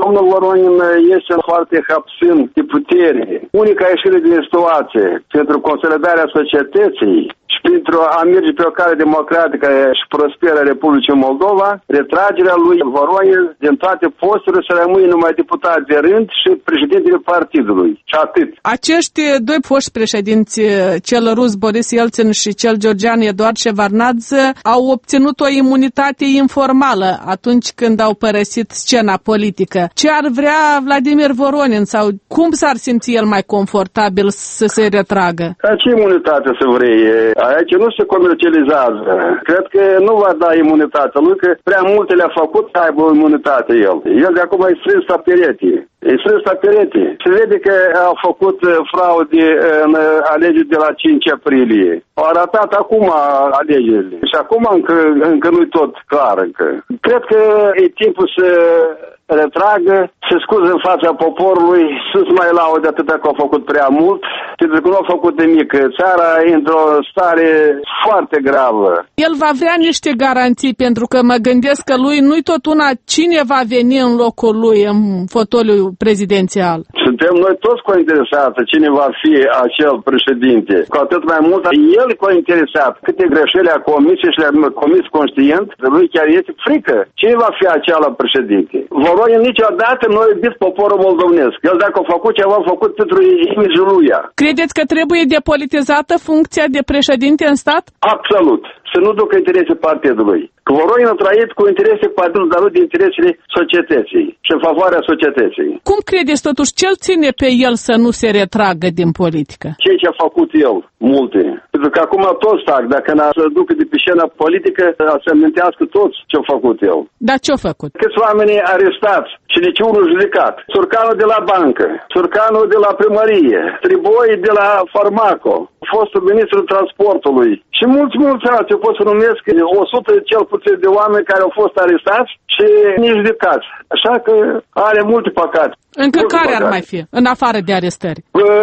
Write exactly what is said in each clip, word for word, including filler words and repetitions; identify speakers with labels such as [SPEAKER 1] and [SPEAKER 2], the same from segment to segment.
[SPEAKER 1] Domnul Voronin este foarte hapsân de putere. Unica ieșire din situație pentru consolidarea societății și pentru a merge pe o cale democratică și prosperă Republicii Moldova, retragerea lui Voronin din toate posturile să rămâie numai deputat de rând și președintele partidului. Și atât.
[SPEAKER 2] Acești doi foști președinți, cel rus Boris Yeltsin și cel georgian Eduard Shevardnadze, au obținut o imunitate informală atunci când au părăsit scena politică. Ce ar vrea Vladimir Voronin sau cum s-ar simți el mai confortabil să se retragă?
[SPEAKER 1] Ce imunitate să vrei? Aici nu se comercializează. Cred că nu va da imunitate lui, că prea multe le-a făcut să aibă o imunitate el. El de acum e strâns la perete. E strâns la perete. Se vede că au făcut fraude în alegeri de la cinci aprilie. Au arătat acum alegerile. Și acum încă, încă nu-i tot clar încă. Cred că e timpul să retragă, se scuze în fața poporului, să-ți mai laude atâta că au făcut prea mult, pentru că nu au făcut nimic. Țara e într-o stare foarte gravă.
[SPEAKER 2] El va vrea niște garanții, pentru că mă gândesc că lui nu-i tot una cine va veni în locul lui în fotoliul prezidențial.
[SPEAKER 1] Suntem noi toți cointeresați cine va fi acel președinte. Cu atât mai mult, el e cointeresat. Câte greșeli a comis și le-a comis conștient, lui chiar este frică. Cine va fi acel președinte? Voronin niciodată nu a iubit poporul moldovnesc. El dacă a făcut ceva, a făcut pentru imidjul lui.
[SPEAKER 2] Credeți că trebuie depolitizată funcția de președinte în stat?
[SPEAKER 1] Absolut. Să nu ducă interese partidului. Că Voronin a trăit cu interese partidului, dar nu de interesele societății și în favoarea societății.
[SPEAKER 2] Cum credeți totuși ce îl ține pe el să nu se retragă din politică?
[SPEAKER 1] Ceea ce a făcut el, multe. Pentru că acum toți fac, dacă n-a să ducă de pe scena politică, să amintească toți ce a făcut el.
[SPEAKER 2] Dar ce a făcut?
[SPEAKER 1] Câți oameni arestați și nici unul judecat. Surcanul de la bancă, Surcanul de la primărie, Triboi de la Farmaco, fostul ministru transportului și mulți, mulți alții. Eu pot să numesc o sută cel puțin de oameni care au fost arestați și nici judecați. Așa că are multe păcate.
[SPEAKER 2] Încă multe care păcate. Ar mai fi, în afară de arestări?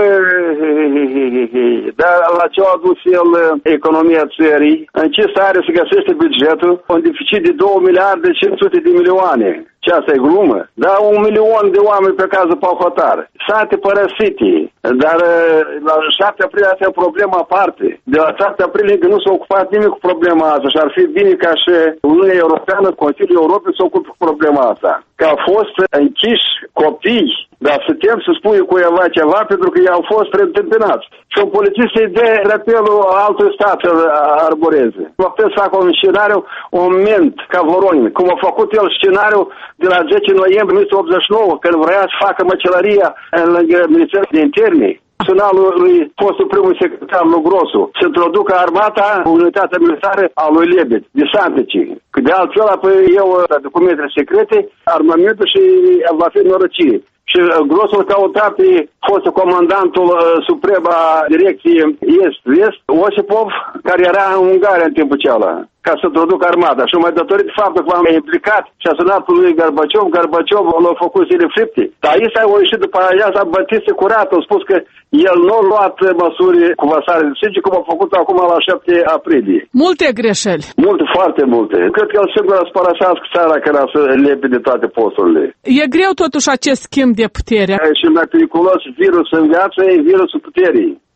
[SPEAKER 1] Dar la ce a adus el economia țării, în ce stare se găsește bugetul, un deficit de două miliarde cinci sute de milioane. Ce asta e glumă? Da, un milion de oameni pe cazul Pahotar. Sate părăsite. Dar la șapte aprilie asta e o problemă aparte. De la șapte aprilie încă nu s-a ocupat nimic cu problema asta și ar fi bine ca și Uniunea Europeană, Consiliul Europei să ocupe cu problema asta. Că au fost închiși copii, dar putem să spui cuiva ceva pentru că ei au fost preîntâmpinați. Și un polițist îi dă repelul altui stat să arboreze. Mă putem să fac un scenariu, un moment ca Voronin, cum a făcut el scenariul de la zece noiembrie o mie nouă sute optzeci și nouă, când vrea să facă măcelăria în Ministerul de Interne. Personalul lui fostul primul secretar lui Grosu să introducă armata, unitatea militară a lui Lebed, de Santici. Că de altfel, apoi eu documentele secrete, armamentul și va fi norocire. Și Grosul căuta pe fostul comandantul uh, suprem a direcției Est-Vest, Osipov, care era în Ungaria în timpul ceala, ca să introducă armata. Și mai datorită faptul că m-am implicat și a sunat pe lui Gorbaciov, Gorbaciov l-a făcut zile fripte. Dar aici a ieșit după aia, s-a bătise curat, a spus că el nu a luat măsuri cu vărsare de sânge, cum a făcut acum la șapte aprilie.
[SPEAKER 2] Multe greșeli.
[SPEAKER 1] Multe, foarte multe. Cred că el singur a să părăsească țara care a să lepe de toate posturile.
[SPEAKER 2] E greu totuși acest schimb de putere.
[SPEAKER 1] Și mai periculos virus în viață e virusul puterii.